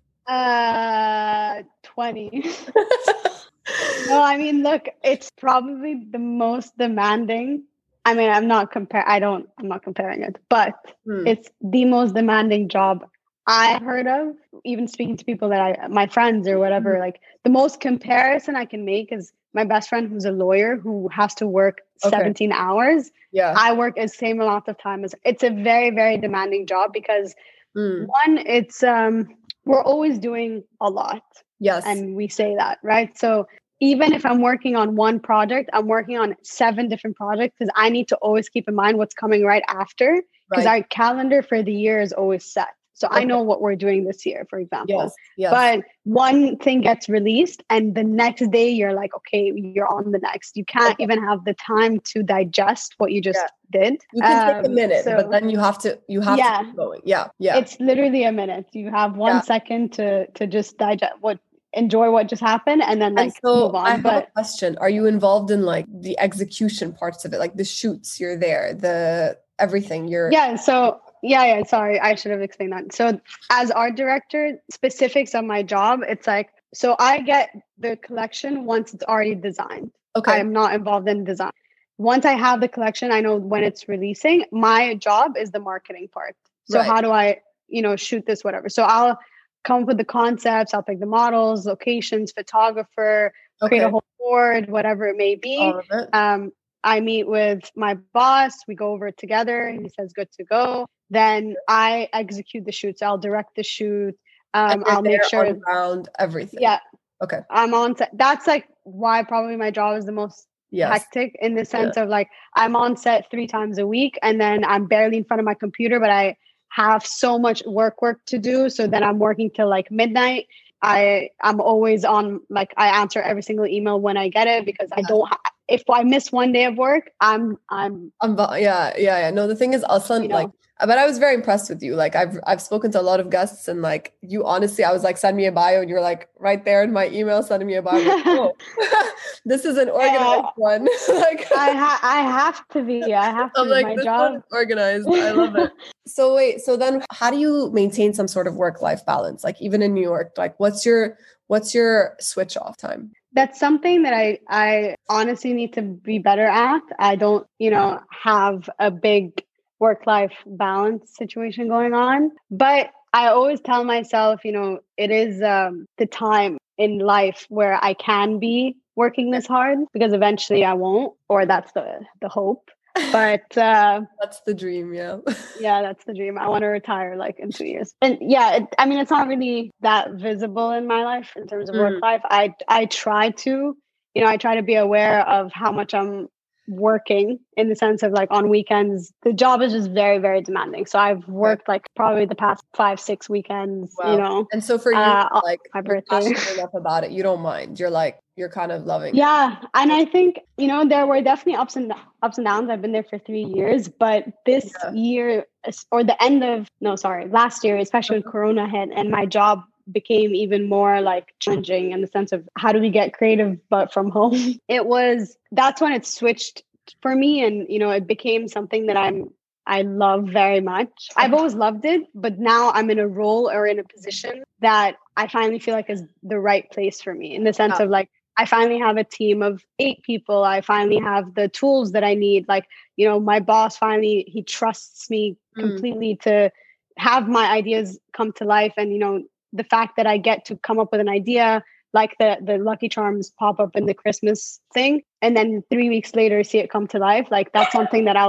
20. No, I mean, look, it's probably the most demanding. I mean, I'm not comparing it, but it's the most demanding job I've heard of. Even speaking to people my friends or whatever, like the most comparison I can make is my best friend who's a lawyer who has to work 17 hours. Yeah. I work the same amount of time it's a very, very demanding job because one, it's, we're always doing a lot. Yes. And we say that, right? So even if I'm working on one project, I'm working on 7 different projects because I need to always keep in mind what's coming right after, because our calendar for the year is always set. So I know what we're doing this year, for example. Yes. But one thing gets released and the next day you're like, okay, you're on the next. You can't even have the time to digest what you just did. You can take a minute, but then you have to keep going. Yeah. It's literally a minute. You have 1 second to just digest enjoy what just happened and then move on. I have a question. Are you involved in like the execution parts of it? Like the shoots, you're there, the everything you're... Yeah. So yeah. Sorry, I should have explained that. So as art director, specifics of my job, it's like, so I get the collection once it's already designed. I Okay. am not involved in design. Once I have the collection, I know when it's releasing. My job is the marketing part. So Right. how do I, shoot this, whatever. So I'll come up with the concepts, I'll pick the models, locations, photographer, create a Okay. whole board, whatever it may be. All of it. I meet with my boss, we go over it together, he says good to go. Then I execute the shoots. I'll direct the shoot. And you're I'll make there sure, on ground, everything. yeah, Okay. I'm on set. That's like why probably my job is the most Yes. hectic, in the sense of like, I'm on set 3 times a week, and then I'm barely in front of my computer, but I have so much work to do. So then I'm working till like midnight. I'm always on, like, I answer every single email when I get it, because I don't if I miss one day of work, Yeah. No, the thing is, Aslan, like, but I was very impressed with you. Like, I've spoken to a lot of guests, and like, you honestly, I was like, send me a bio, and you're like right there in my email, sending me a bio. Like, oh, this is an organized one. Like, I have to be. I have to. I'm like, my this job one is organized. I love it. So wait, so then how do you maintain some sort of work-life balance? Like, even in New York, like, what's your switch off time? That's something that I honestly need to be better at. I don't, have a big work-life balance situation going on. But I always tell myself, it is the time in life where I can be working this hard, because eventually I won't, or that's the hope. But that's the dream. Yeah. Yeah, that's the dream. I want to retire like in 2 years. And yeah, it's not really that visible in my life in terms of work life. I try to, I try to be aware of how much I'm working, in the sense of like, on weekends, the job is just very, very demanding. So I've worked like probably the past 5-6 weekends, Wow. And so for you, like, my you're birthday. passionate enough about it, you don't mind. You're kind of loving it. Yeah. And I think, there were definitely ups and downs. I've been there for 3 years, but this year, or last year, especially when Corona hit, and my job became even more like challenging, in the sense of, how do we get creative but from home? That's when it switched for me, and it became something that I love very much. I've always loved it, but now I'm in a role, or in a position, that I finally feel like is the right place for me, in the sense of like, I finally have a team of 8 people. I finally have the tools that I need. Like, my boss finally, he trusts me completely to have my ideas come to life. And, the fact that I get to come up with an idea, like the Lucky Charms pop up in the Christmas thing, and then 3 weeks later see it come to life. Like, that's something that I'll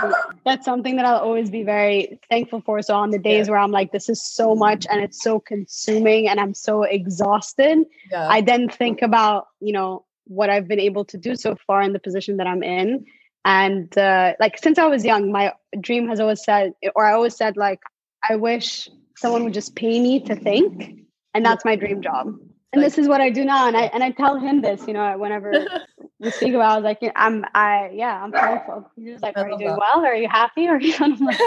always be very thankful for. So on the days where I'm like, this is so much and it's so consuming and I'm so exhausted, I then think about, what I've been able to do so far in the position that I'm in. And like, since I was young, my dream has always said, or I always said, like, I wish someone would just pay me to think. And that's my dream job. And this is what I do now. And I tell him this, whenever we speak about, I was like, I'm thankful. He's like, are you doing well? Are you happy? Or are you kind of like,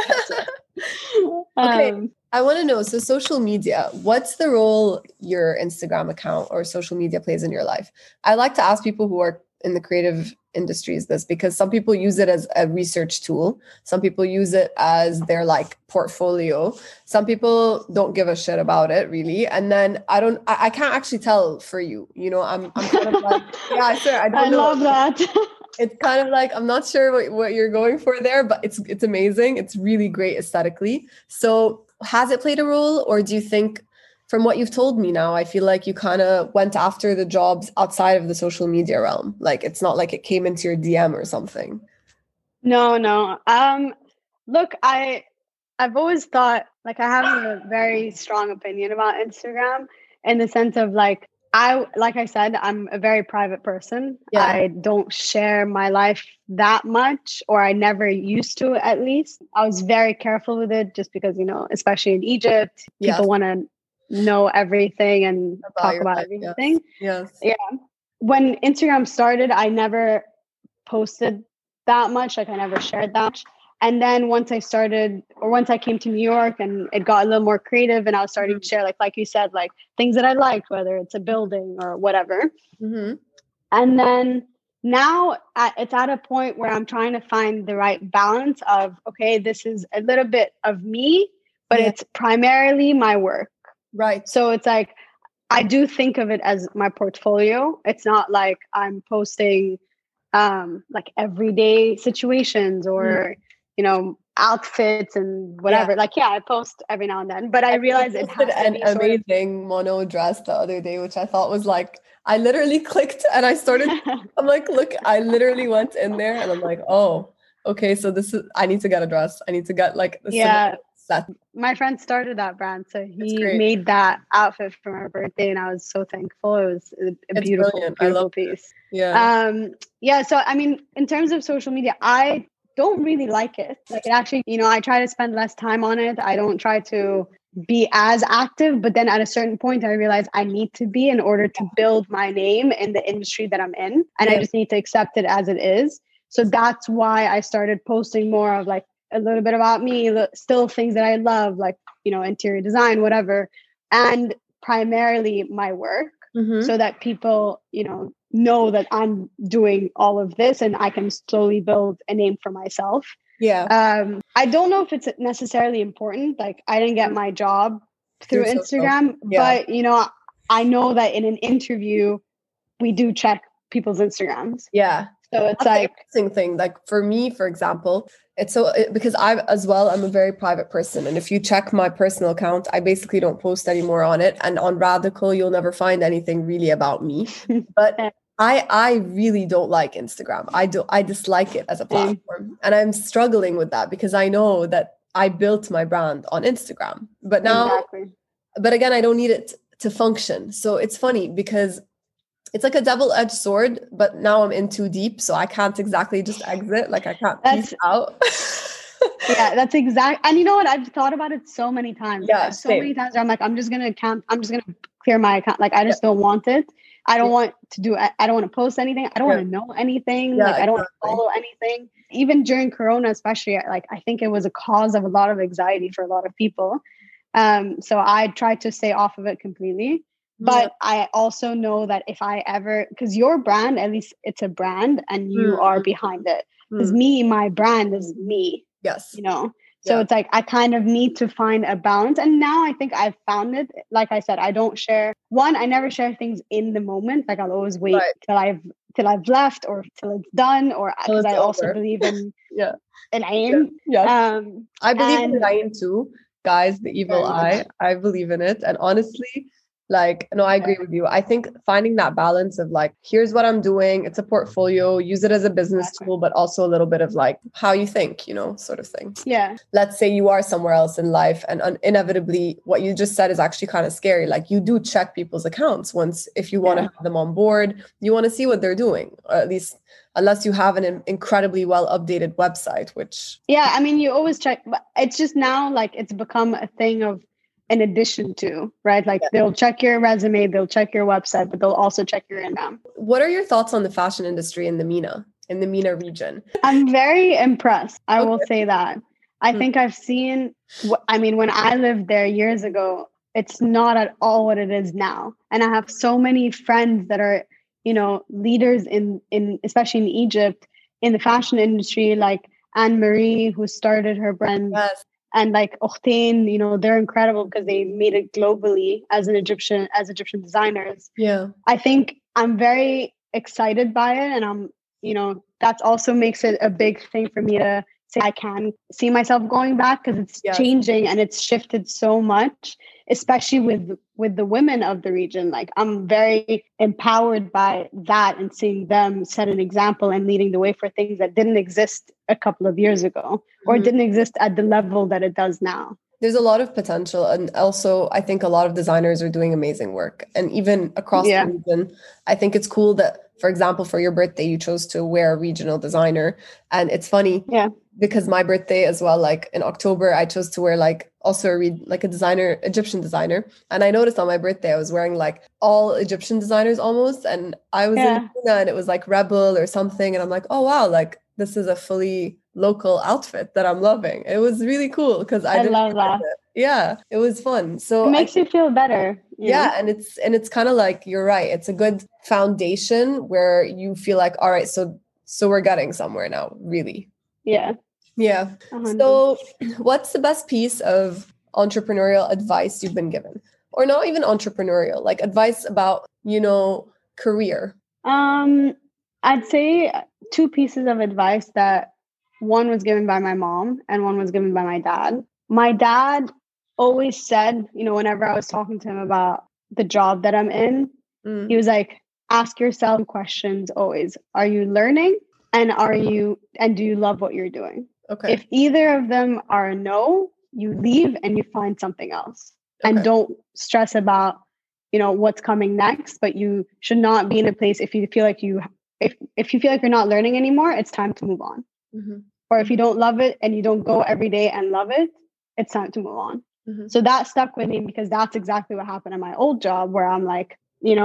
okay. I want to know, so social media, what's the role your Instagram account or social media plays in your life? I like to ask people who are in the creative industries this, because some people use it as a research tool. Some people use it as their like portfolio. Some people don't give a shit about it really. And then I can't actually tell for you, I'm kind of like, yeah, sure. I don't know. I love that. It's kind of like, I'm not sure what you're going for there, but it's amazing. It's really great aesthetically. So has it played a role, or do you think, from what you've told me now, I feel like you kind of went after the jobs outside of the social media realm? Like, it's not like it came into your DM or something. No. Look, I've always thought, like, I have a very strong opinion about Instagram, in the sense of like I said, I'm a very private person. Yeah. I don't share my life that much, or I never used to, at least. I was very careful with it, just because, especially in Egypt, people want to know everything and talk about everything. Yes. Yeah. When Instagram started, I never posted that much. Like, I never shared that much. And then once I came to New York, and it got a little more creative, and I was starting to share, like you said, like things that I liked, whether it's a building or whatever. Mm-hmm. And then now it's at a point where I'm trying to find the right balance of, okay, this is a little bit of me, but it's primarily my work. Right. So it's like, I do think of it as my portfolio. It's not like I'm posting like everyday situations or, outfits and whatever. Yeah. Like, I post every now and then, but I realize it has to an be amazing mono dress the other day, which I thought was like, I literally clicked and I started, I'm like, look, I literally went in there and I'm like, oh, okay. So I need to get a dress. I need to get like the set. My friend started that brand, so he made that outfit for my birthday, and I was so thankful. It was a beautiful piece. Yeah. So I mean, in terms of social media, I don't really like it. Like, it actually, I try to spend less time on it. I don't try to be as active, but then at a certain point, I realize I need to be in order to build my name in the industry that I'm in, and I just need to accept it as it is. So that's why I started posting more of like a little bit about me, still things that I love, like, interior design, whatever, and primarily my work, so that people, know that I'm doing all of this and I can slowly build a name for myself. Yeah. I don't know if it's necessarily important. Like, I didn't get my job through Instagram, but, I know that in an interview, we do check people's Instagrams. Yeah. So it's that's like an interesting thing. Like for me, for example, because I'm a very private person. And if you check my personal account, I basically don't post anymore on it. And on Radical, you'll never find anything really about me. But I really don't like Instagram. I dislike it as a platform. And I'm struggling with that because I know that I built my brand on Instagram. But now, but again, I don't need it to function. So it's funny because it's like a double-edged sword, but now I'm in too deep, so I can't exactly just exit. Like, I can't peace out. That's exact. And you know what? I've thought about it so many times. Yeah, many times I'm like, I'm just gonna clear my account. Like, I just don't want it. I don't want to do. I don't want to post anything. I don't want to know anything. Like, I don't want to follow anything. Even during Corona, especially, like, I think it was a cause of a lot of anxiety for a lot of people. So I tried to stay off of it completely. But I also know that if I ever, because your brand, at least it's a brand and you are behind it. Because my brand is me. Yes. So it's like, I kind of need to find a balance. And now I think I've found it. Like I said, I never share things in the moment. Like, I'll always wait till I've left or till it's done, or because I also believe in an aim. I believe in an aim too. Guys, the evil eye. I believe in it. And honestly, like, no, I agree with you. I think finding that balance of like, here's what I'm doing. It's a portfolio, use it as a business tool, but also a little bit of like how you think, sort of thing. Yeah. Let's say you are somewhere else in life and inevitably what you just said is actually kind of scary. Like, you do check people's accounts if you want to have them on board, you want to see what they're doing, or at least unless you have an incredibly well updated website, which. Yeah. I mean, you always check, but it's just now like it's become a thing of, in addition to, right? Like, they'll check your resume, they'll check your website, but they'll also check your income. What are your thoughts on the fashion industry in the MENA region? I'm very impressed. I will say that. I think I've seen, when I lived there years ago, it's not at all what it is now. And I have so many friends that are, leaders in especially in Egypt, in the fashion industry, like Anne-Marie, who started her brand. Yes. And like Octane, they're incredible because they made it globally as Egyptian designers. Yeah. I think I'm very excited by it. And that also makes it a big thing for me to say I can see myself going back, because it's changing and it's shifted so much, especially with the women of the region. Like, I'm very empowered by that and seeing them set an example and leading the way for things that didn't exist a couple of years ago or didn't exist at the level that it does now. There's a lot of potential. And also, I think a lot of designers are doing amazing work. And even across the region, I think it's cool that, for example, for your birthday, you chose to wear a regional designer. And it's funny because my birthday as well, like in October, I chose to wear a designer, Egyptian designer. And I noticed on my birthday, I was wearing like all Egyptian designers almost. And I was in Luna and it was like Rebel or something. And I'm like, oh, wow, like this is a fully local outfit that I'm loving. It was really cool because I love that. Yeah, it was fun. So It makes you feel better. yeah, and it's kind of like, you're right. It's a good foundation where you feel like, all right, so we're getting somewhere now, really. Yeah. Yeah. 100. So what's the best piece of entrepreneurial advice you've been given? Or not even entrepreneurial, like advice about, career. I'd say two pieces of advice that one was given by my mom and one was given by my dad. My dad always said, whenever I was talking to him about the job that I'm in, he was like, ask yourself questions always. Are you learning? And do you love what you're doing? Okay. If either of them are a no, you leave and you find something else. Okay. And don't stress about, what's coming next, but you should not be in a place if you feel like if you feel like you're not learning anymore, it's time to move on. Mm-hmm. Or if you don't love it and you don't go every day and love it, it's time to move on. Mm-hmm. So that stuck with me because that's exactly what happened in my old job where I'm like,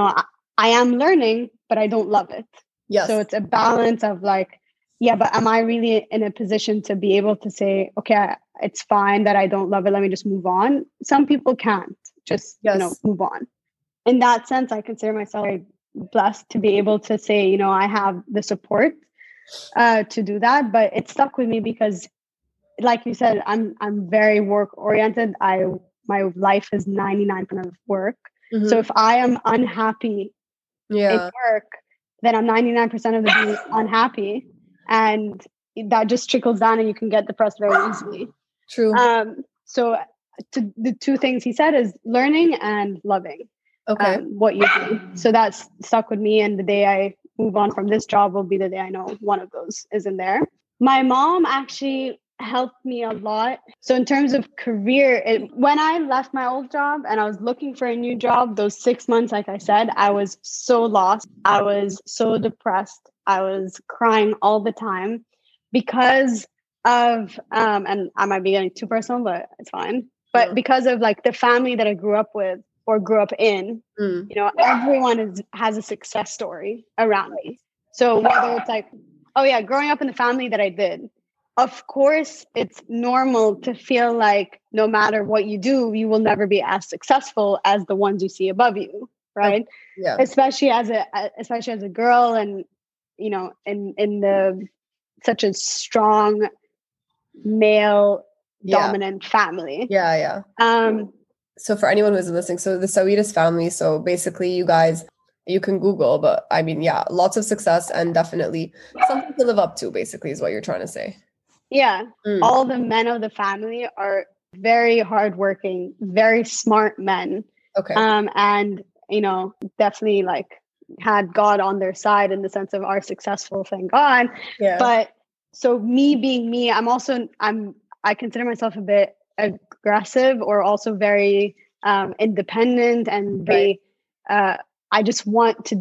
I am learning, but I don't love it. Yes. So it's a balance of like, yeah, but am I really in a position to be able to say, okay, it's fine that I don't love it. Let me just move on. Some people can't just, move on. In that sense, I consider myself very blessed to be able to say, I have the support to do that. But it stuck with me because, like you said, I'm very work oriented. My life is 99% of work. Mm-hmm. So if I am unhappy in work, then I'm 99% of the day unhappy, and that just trickles down, and you can get depressed very easily. True. So the two things he said is learning and loving. Okay. What you do. So that's stuck with me. And the day I move on from this job will be the day I know one of those is in there. My mom actually helped me a lot. So in terms of career, when I left my old job and I was looking for a new job, those 6 months, like I said, I was so lost. I was so depressed. I was crying all the time because of, and I might be getting too personal, but it's fine. But because of like the family that I grew up with, or grew up in, everyone has a success story around me. So whether it's like, oh yeah, growing up in the family that I did, of course, it's normal to feel like no matter what you do, you will never be as successful as the ones you see above you, right? Yeah. Especially as a girl, and in the such a strong male dominant family. Yeah. So for anyone who's listening, so the Sawiris family, so basically you can Google, but I mean, yeah, lots of success and definitely something to live up to, basically, is what you're trying to say. Yeah. All the men of the family are very hardworking, very smart men. Okay. And, definitely like had God on their side in the sense of are successful, thank God. Yeah. But so me being me, I consider myself a bit aggressive, or also very independent, and very I just want to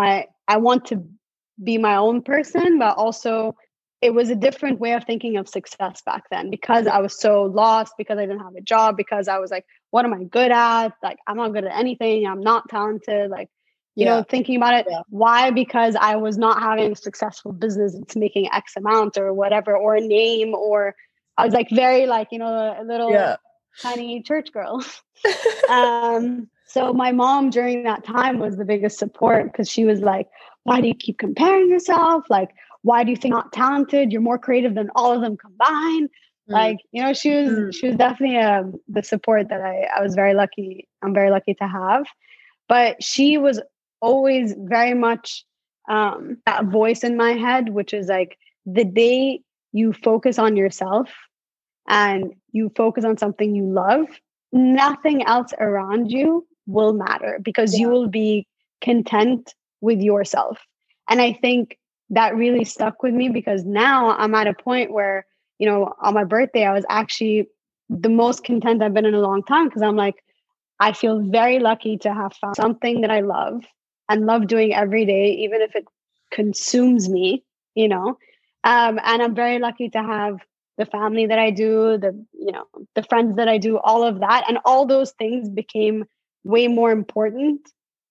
be my own person, but also it was a different way of thinking of success back then because I was so lost, because I didn't have a job, because I was like, what am I good at? Like, I'm not good at anything. I'm not talented. Like, thinking about it. Yeah. Why? Because I was not having a successful business. It's making X amount or whatever, or a name, or I was like very like, a little tiny church girl. So my mom during that time was the biggest support, because she was like, why do you keep comparing yourself? Like, why do you think you're not talented? You're more creative than all of them combined. Like, she was definitely the support that I was very lucky. I'm very lucky to have. But she was always very much that voice in my head, which is like, the day you focus on yourself and you focus on something you love, nothing else around you will matter, because you will be content with yourself. And I think that really stuck with me, because now I'm at a point where, on my birthday, I was actually the most content I've been in a long time, because I'm like, I feel very lucky to have found something that I love and love doing every day, even if it consumes me, and I'm very lucky to have the family that I do, the friends that I do, all of that. And all those things became way more important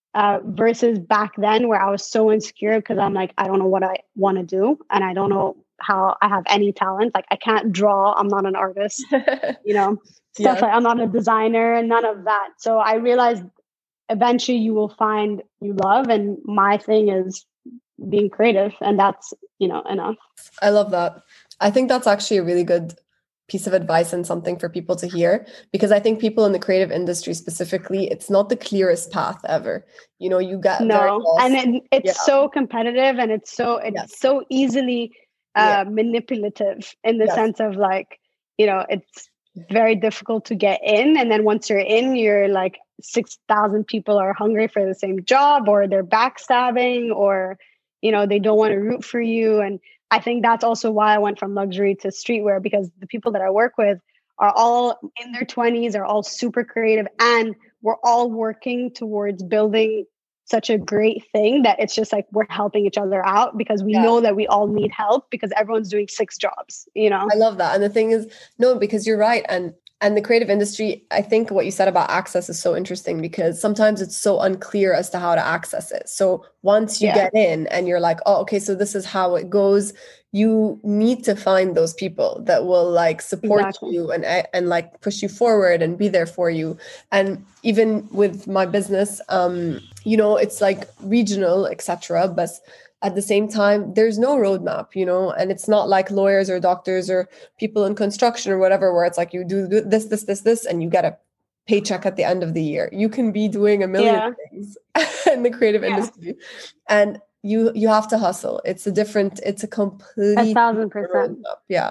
versus back then, where I was so insecure because I'm like, I don't know what I want to do and I don't know how I have any talent. Like I can't draw. I'm not an artist, stuff like I'm not a designer and none of that. So I realized eventually you will find you love. And my thing is being creative. And that's, enough. I love that. I think that's actually a really good piece of advice and something for people to hear, because I think people in the creative industry specifically, it's not the clearest path ever. You get very lost. And it's so competitive, and it's so easily manipulative in the sense of like, it's very difficult to get in, and then once you're in, you're like 6,000 people are hungry for the same job, or they're backstabbing, or they don't want to root for you. And I think that's also why I went from luxury to streetwear, because the people that I work with are all in their 20s, are all super creative, and we're all working towards building such a great thing that it's just like we're helping each other out, because we know that we all need help, because everyone's doing 6 jobs, I love that. And the thing is, no, because you're right. And the creative industry, I think what you said about access is so interesting, because sometimes it's so unclear as to how to access it. So once you get in and you're like, oh, okay, so this is how it goes, you need to find those people that will like support you and like push you forward and be there for you. And even with my business, it's like regional, etc. But at the same time, there's no roadmap, and it's not like lawyers or doctors or people in construction or whatever, where it's like you do this, and you get a paycheck at the end of the year. You can be doing a million things in the creative industry, and you have to hustle. It's a complete 1,000%. Yeah.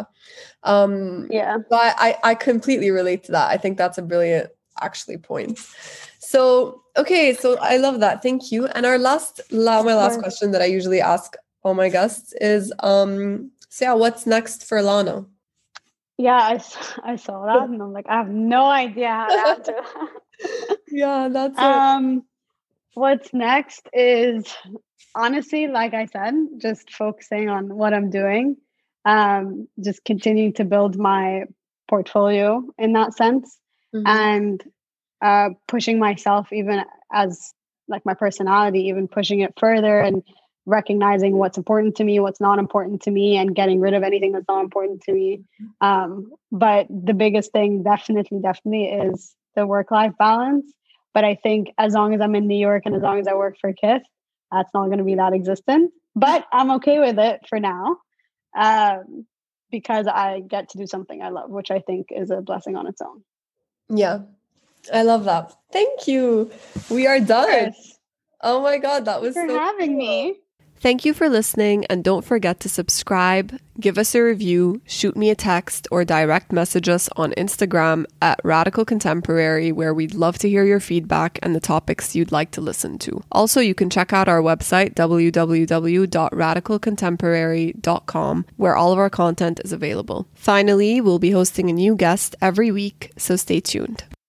So I completely relate to that. I think that's a brilliant actually point. So, okay. So I love that. Thank you. And my last question that I usually ask all my guests is, what's next for Lana? Yeah, I saw that and I'm like, I have no idea how to answer that. Yeah, that's it. What's next is honestly, like I said, just focusing on what I'm doing, just continuing to build my portfolio in that sense, and pushing myself, even as like my personality, even pushing it further and recognizing what's important to me, what's not important to me, and getting rid of anything that's not important to me. But the biggest thing definitely is the work-life balance. But I think as long as I'm in New York and as long as I work for Kith, that's not going to be that existent. But I'm okay with it for now, because I get to do something I love, which I think is a blessing on its own. Yeah. I love that. Thank you. We are done. Yes. Oh my God, that was Thanks for having me. Thank you for listening, and don't forget to subscribe, give us a review, shoot me a text, or direct message us on Instagram at Radical Contemporary, where we'd love to hear your feedback and the topics you'd like to listen to. Also, you can check out our website, www.radicalcontemporary.com, where all of our content is available. Finally, we'll be hosting a new guest every week, so stay tuned.